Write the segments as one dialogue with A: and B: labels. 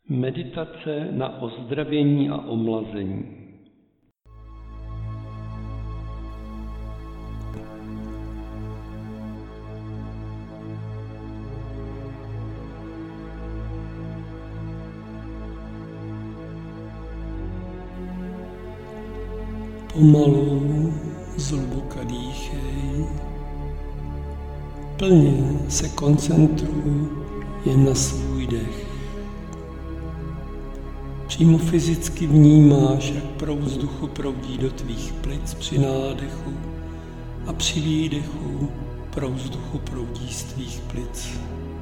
A: Meditace na ozdravění a omlazení. Pomalu, zhluboka dýchej. Plně se koncentruj jen na svůj dech. Přímo fyzicky vnímáš, jak proud vzduchu proudí do tvých plic při nádechu a při výdechu proud vzduchu proudí z tvých plic.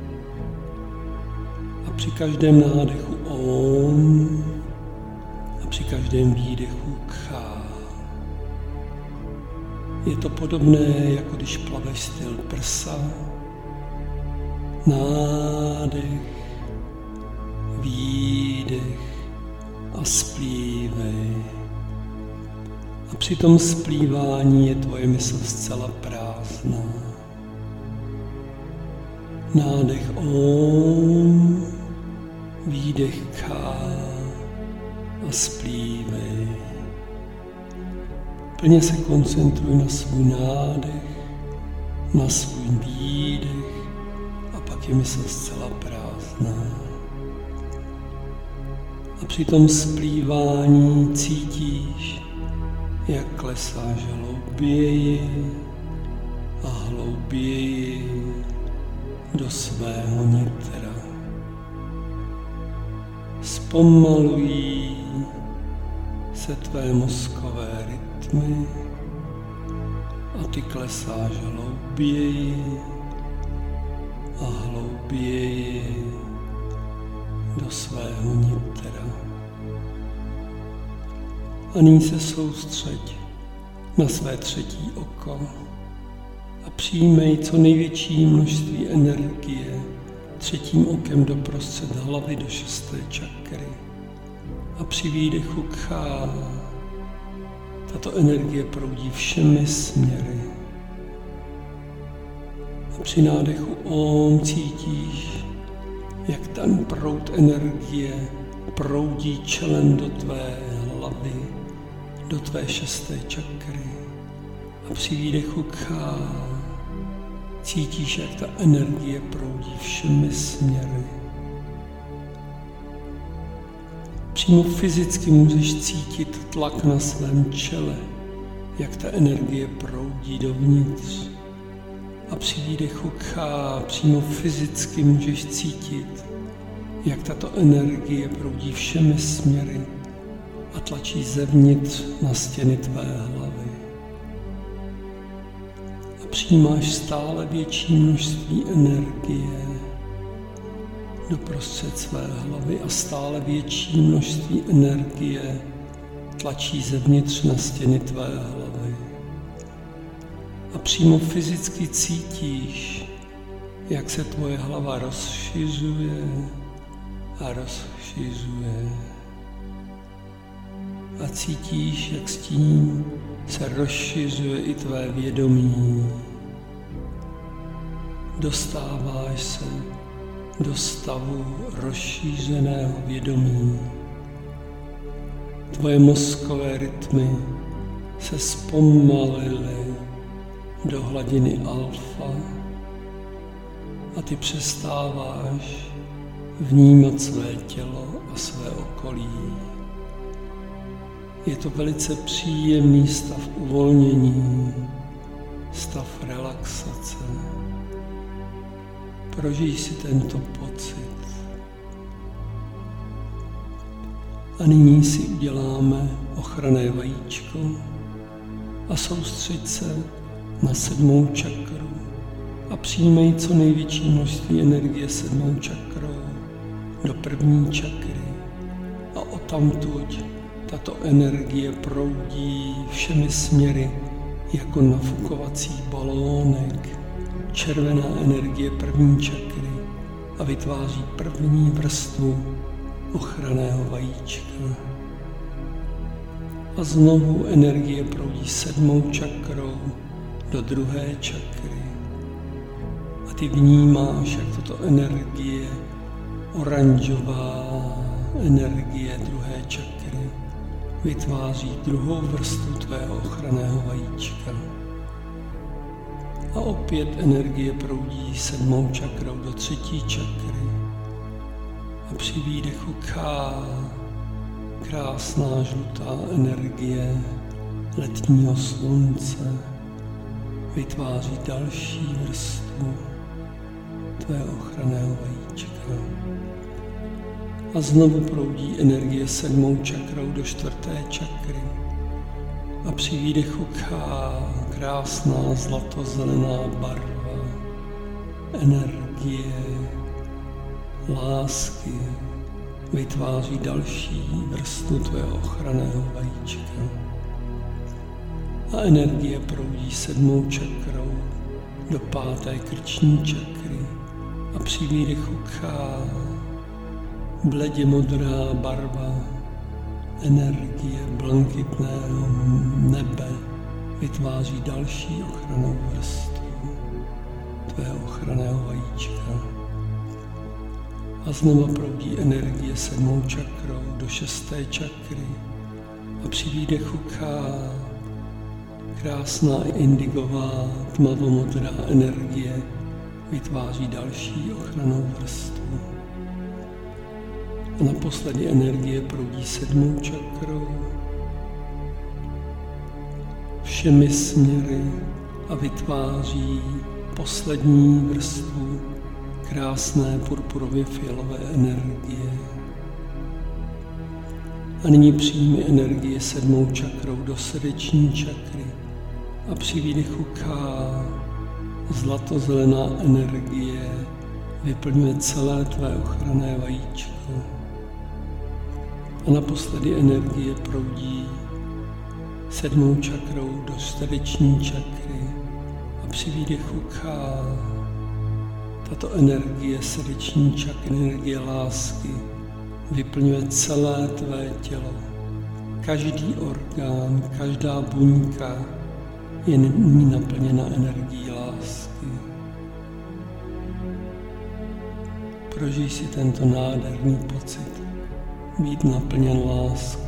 A: A při každém nádechu Om a při každém výdechu Kha. Je to podobné, jako když plaveš styl prsa. Nádech, výdech a splívej. A při tom splívání je tvoje mysl zcela prázdná. Nádech Om, výdech Kha a splívej. Plně se koncentruj na svůj nádech, na svůj výdech a pak je mysl zcela prázdná. A při tom splívání cítíš, jak klesáš hlouběji a hlouběji do svého nitra. Zpomalují se tvé mozkové rytmy a ty klesáš hlouběji a hlouběji do svého nitra. A nyní se soustřeď na své třetí oko a přijmej co největší množství energie třetím okem doprostřed hlavy do šesté čakry. A při výdechu Kha tato energie proudí všemi směry. A při nádechu Om cítíš, jak ten proud energie proudí čelem do tvé hlavy, do tvé šesté čakry. A při výdechu Kha cítíš, jak ta energie proudí všemi směry. Přímo fyzicky můžeš cítit tlak na svém čele, jak ta energie proudí dovnitř. A při výdechu Kha přímo fyzicky můžeš cítit, jak tato energie proudí všemi směry a tlačí zevnitř na stěny tvé hlavy. A přijímáš stále větší množství energie doprostřed své hlavy a stále větší množství energie tlačí zevnitř na stěny tvé hlavy. A přímo fyzicky cítíš, jak se tvoje hlava rozšiřuje a rozšiřuje. A cítíš, jak s tím se rozšiřuje i tvé vědomí. Dostáváš se do stavu rozšířeného vědomí. Tvoje mozkové rytmy se zpomalily do hladiny alfa a ty přestáváš vnímat své tělo a své okolí. Je to velice příjemný stav uvolnění, stav relaxace. Prožij si tento pocit. A nyní si uděláme ochranné vajíčko a soustřeď se na sedmou čakru a přijmej co největší množství energie sedmou čakrou do první čakry. A odtamtud tato energie proudí všemi směry jako nafukovací balónek. Červená energie první čakry a vytváří první vrstvu ochranného vajíčka. A znovu energie proudí sedmou čakrou do druhé čakry. A ty vnímáš, jak tato energie oranžová energie druhé čakry vytváří druhou vrstvu tvého ochranného vajíčka. A opět energie proudí 7. čakrou do 3. čakry. A při výdechu krásná žlutá energie letního slunce vytváří další vrstvu tvého ochranného vajíčka. A znovu proudí energie 7. čakrou do 4. čakry. A při výdechu krásná zlatozelená barva energie lásky vytváří další vrstvu tvého ochranného vajíčka. A energie proudí 7. čakrou do 5. krční čakry. A při výdechu bledě modrá barva energie blankitného nebe vytváří další ochrannou vrstvu tvého ochranného vajíčka. A znova proudí energie 7. čakrou do 6. čakry. A při výdechu krásná indigová tmavomodrá energie vytváří další ochrannou vrstvu. A naposledy energie proudí 7. čakrou všemi směry a vytváří poslední vrstvu krásné purpurově fialové energie. A nyní přijmi energii 7. čakrou do srdeční čakry a při výdechu zlatozelená energie vyplňuje celé tvé ochranné vajíčko. A naposledy energie proudí 7. čakrou do čtvereční čakry a při výdechu tato energie srdeční čakry, energie lásky, vyplňuje celé tvé tělo. Každý orgán, každá buňka je nyní naplněna energií lásky. Prožij si tento nádherný pocit, být naplněn láskou.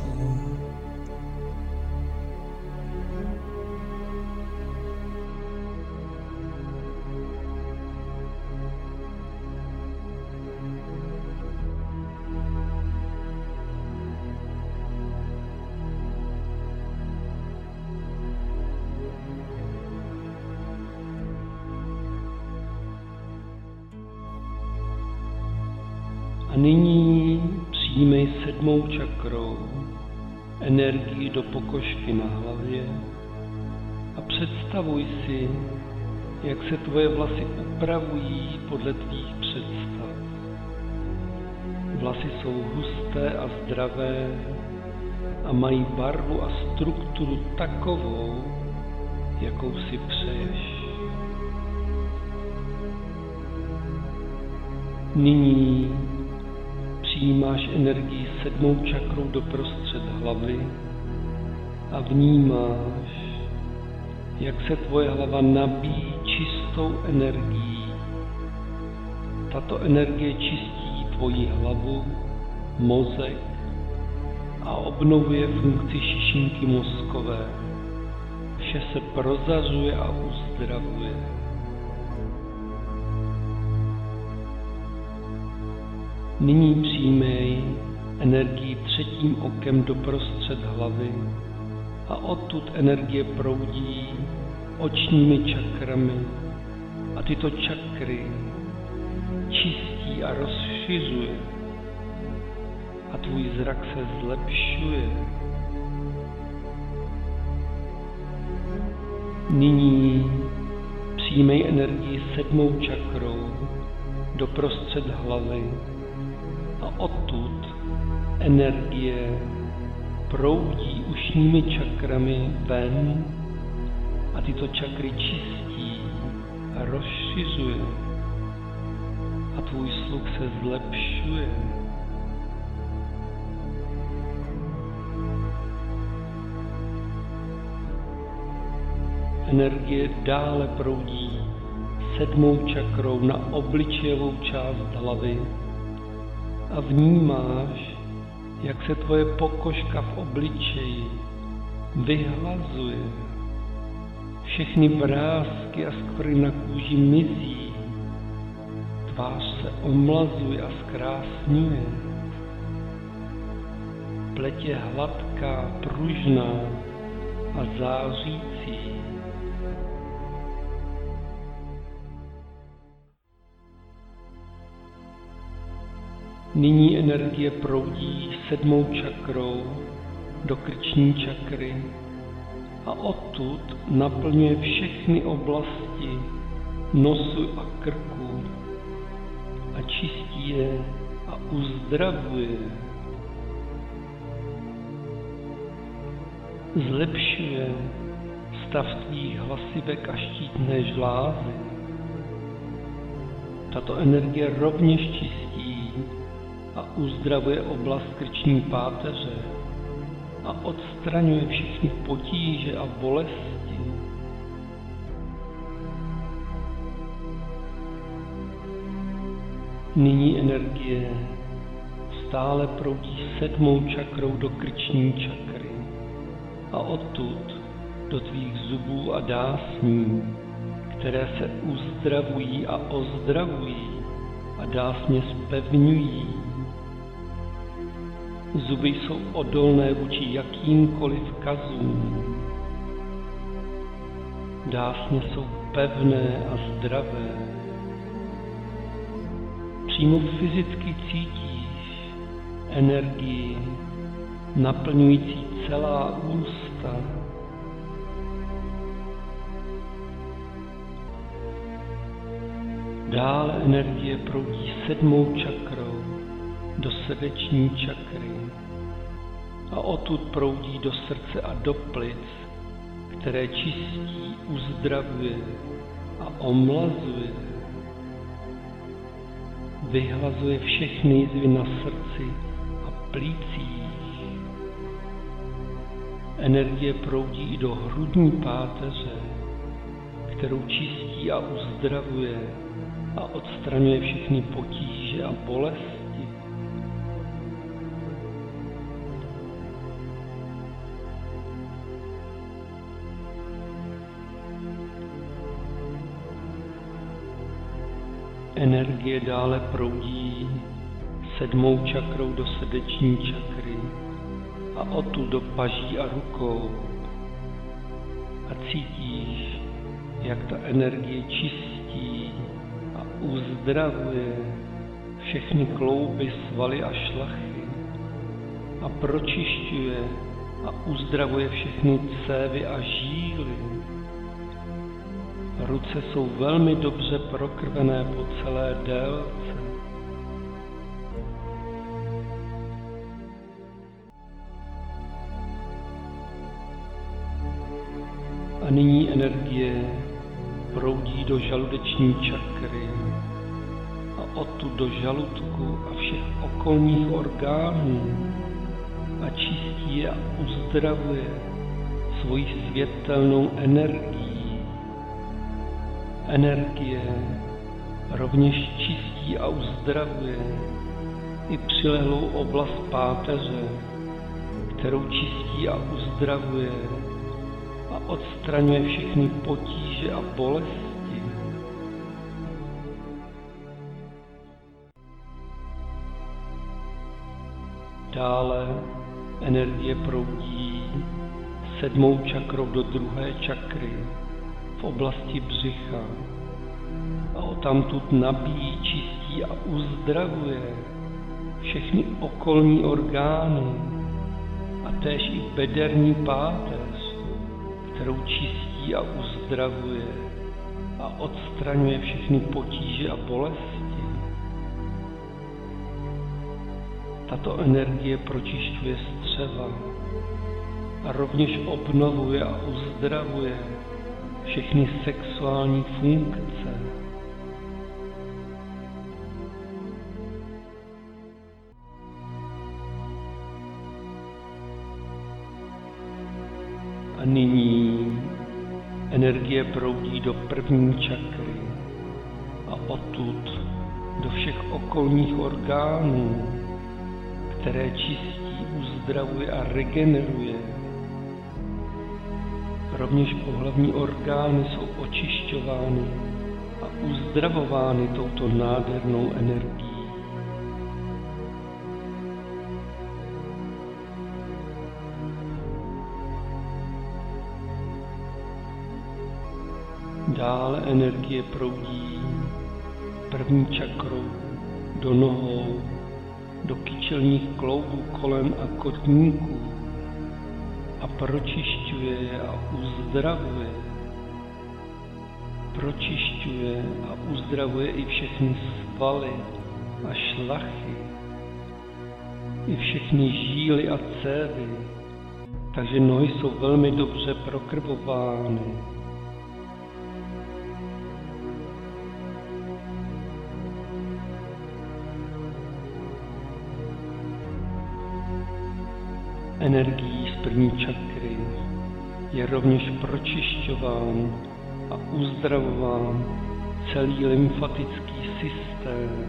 A: A nyní přijmej 7. čakrou energii do pokožky na hlavě a představuj si, jak se tvoje vlasy upravují podle tvých představ. Vlasy jsou husté a zdravé a mají barvu a strukturu takovou, jakou si přeješ. Nyní přijímáš energii 7. čakrou do prostřed hlavy a vnímáš, jak se tvoje hlava nabíjí čistou energií. Tato energie čistí tvoji hlavu, mozek a obnovuje funkci šišinky mozkové. Vše se prozařuje a uzdravuje. Nyní přijmej energii 3. okem do prostřed hlavy a odtud energie proudí očními čakrami a tyto čakry čistí a rozšiřuje a tvůj zrak se zlepšuje. Nyní přijmej energii 7. čakrou do prostřed hlavy a odtud energie proudí ušními čakrami ven a tyto čakry čistí a rozšiřuje a tvůj sluch se zlepšuje. Energie dále proudí 7. čakrou na obličejovou část hlavy a vnímáš, jak se tvoje pokožka v obličeji vyhlazuje. Všechny vrásky a skvrny na kůži mizí. Tvář se omlazuje a zkrásňuje. Pleť je hladká, pružná a zářící. Nyní energie proudí 7. čakrou do krční čakry a odtud naplňuje všechny oblasti nosu a krku a čistí je a uzdravuje. Zlepšuje stav tvých hlasivek a štítné žlázy. Tato energie rovněž čistí a uzdravuje oblast krční páteře a odstraňuje všechny potíže a bolesti. Nyní energie stále proudí 7. čakrou do krční čakry a odtud do tvých zubů a dásní, které se uzdravují a ozdravují a dásně zpevňují. Zuby jsou odolné vůči jakýmkoliv kazům. Dásně jsou pevné a zdravé. Přímo fyzicky cítíš energii naplňující celá ústa. Dále energie proudí 7. čakrou do srdeční čakry a odtud proudí do srdce a do plic, které čistí, uzdravuje a omlazuje. Vyhlazuje všechny jizvy na srdci a plících. Energie proudí i do hrudní páteře, kterou čistí a uzdravuje a odstraňuje všechny potíže a bolesti. Energie dále proudí 7. čakrou do srdeční čakry a odtud do paží a rukou. A cítíš, jak ta energie čistí a uzdravuje všechny klouby, svaly a šlachy a pročišťuje a uzdravuje všechny cévy a žíly. Ruce jsou velmi dobře prokrvené po celé délce. A nyní energie proudí do žaludeční čakry a odtud do žaludku a všech okolních orgánů a čistí je a uzdravuje svojí světelnou energií. Energie rovněž čistí a uzdravuje i přilehlou oblast páteře, kterou čistí a uzdravuje a odstraňuje všechny potíže a bolesti. Dále energie proudí 7. čakrou do 2. čakry v oblasti břicha a odtamtud nabíjí, čistí a uzdravuje všechny okolní orgány a též i bederní páteř, kterou čistí a uzdravuje a odstraňuje všechny potíže a bolesti. Tato energie pročišťuje střeva a rovněž obnovuje a uzdravuje všechny sexuální funkce. A nyní energie proudí do 1. čakry a odtud do všech okolních orgánů, které čistí, uzdravuje a regeneruje. Rovněž pohlavní orgány jsou očišťovány a uzdravovány touto nádhernou energií. Dále energie proudí první čakrou do nohou, do kyčelních kloubů, kolen a kotníků a pročišťuje a uzdravuje. Pročišťuje a uzdravuje i všechny svaly a šlachy, i všechny žíly a cévy, takže nohy jsou velmi dobře prokrvovány. Energií z první čakry je rovněž pročišťován a uzdravován celý lymfatický systém.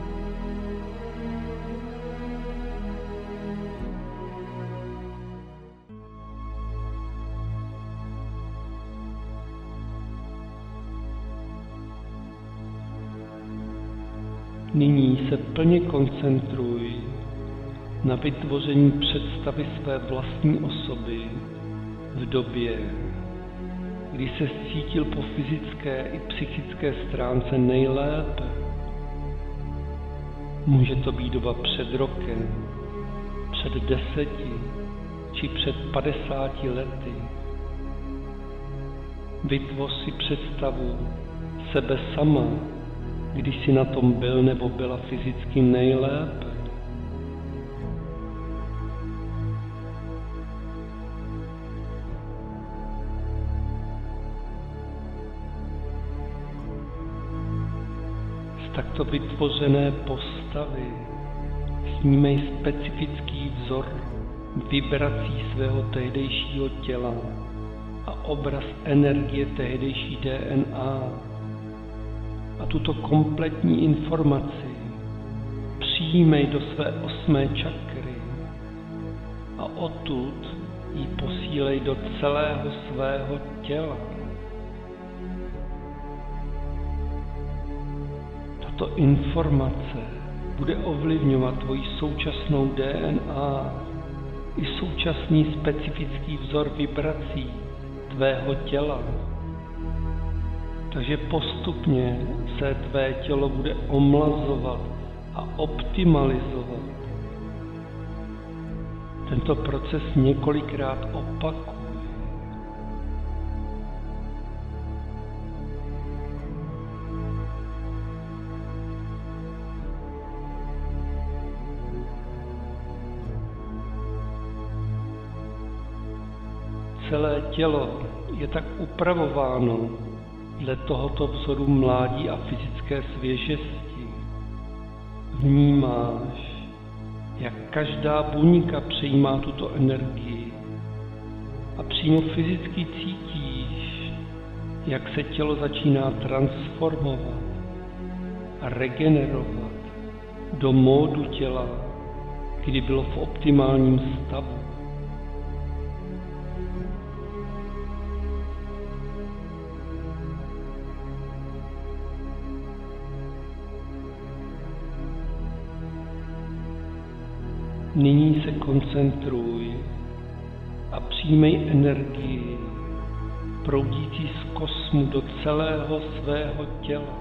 A: Nyní se plně koncentruj na vytvoření představy své vlastní osoby v době, kdy se cítil po fyzické i psychické stránce nejlépe. Může to být doba před rokem, před 10 či před 50 lety. Vytvoř si představu sebe sama, když jsi na tom byl nebo byla fyzicky nejlépe. Takto vytvořené postavy snímej specifický vzor vibrací svého tehdejšího těla a obraz energie tehdejší DNA. A tuto kompletní informaci přijímej do své 8. čakry a odtud ji posílej do celého svého těla. Tato informace bude ovlivňovat tvoji současnou DNA i současný specifický vzor vibrací tvého těla. Takže postupně se tvé tělo bude omlazovat a optimalizovat. Tento proces několikrát opakuj. Celé tělo je tak upravováno dle tohoto vzoru mládí a fyzické svěžesti. Vnímáš, jak každá buňka přejímá tuto energii a přímo fyzicky cítíš, jak se tělo začíná transformovat a regenerovat do módu těla, kdy bylo v optimálním stavu. Nyní se koncentruj a přijmej energii proudící z kosmu do celého svého těla.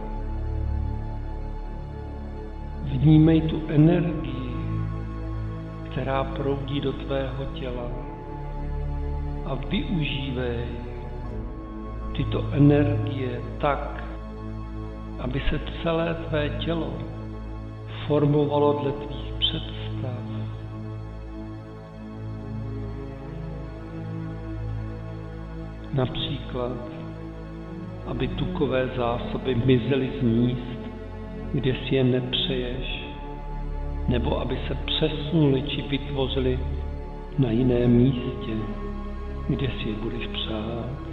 A: Vnímej tu energii, která proudí do tvého těla a využívej tyto energie tak, aby se celé tvé tělo formovalo dle tvých představ. Například, aby tukové zásoby mizely z míst, kde si je nepřeješ, nebo aby se přesunuli či vytvořili na jiném místě, kde si je budeš přát.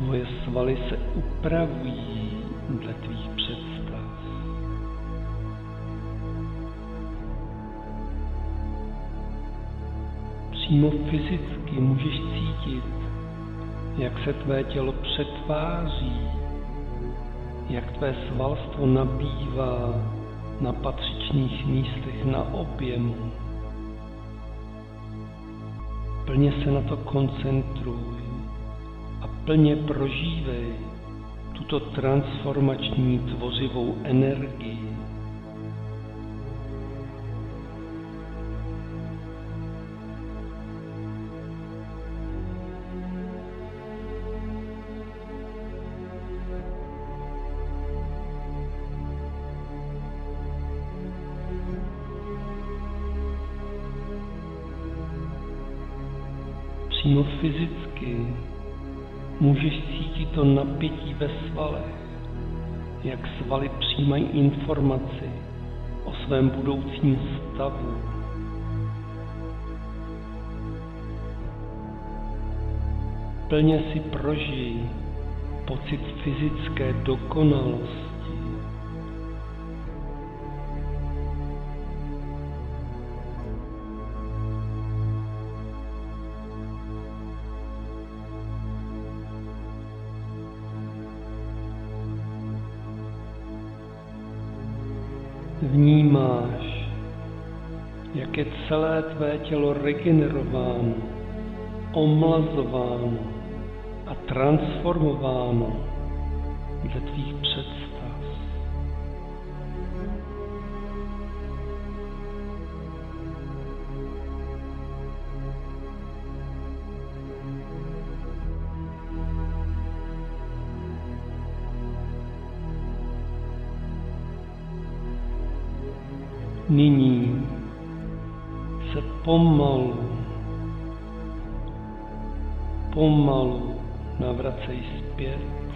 A: Tvoje svaly se upravují dle tvých představ. Přímo fyzicky můžeš cítit, jak se tvé tělo přetváří, jak tvé svalstvo nabývá na patřičných místech na objemu. Plně se na to koncentruj a plně prožívej tuto transformační tvořivou energii. Přímo fyzicky můžeš cítit to napětí ve svalech, jak svaly přijímají informaci o svém budoucím stavu. Plně si prožij pocit fyzické dokonalosti. Vnímáš, jak je celé tvé tělo regenerováno, omlazováno a transformováno dle tvých představ. Nyní se pomalu navracej zpět.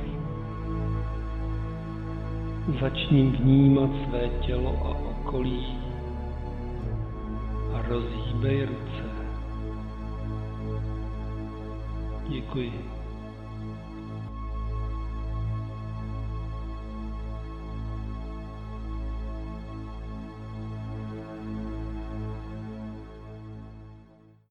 A: Začni vnímat své tělo a okolí a rozhýbej ruce. Děkuji.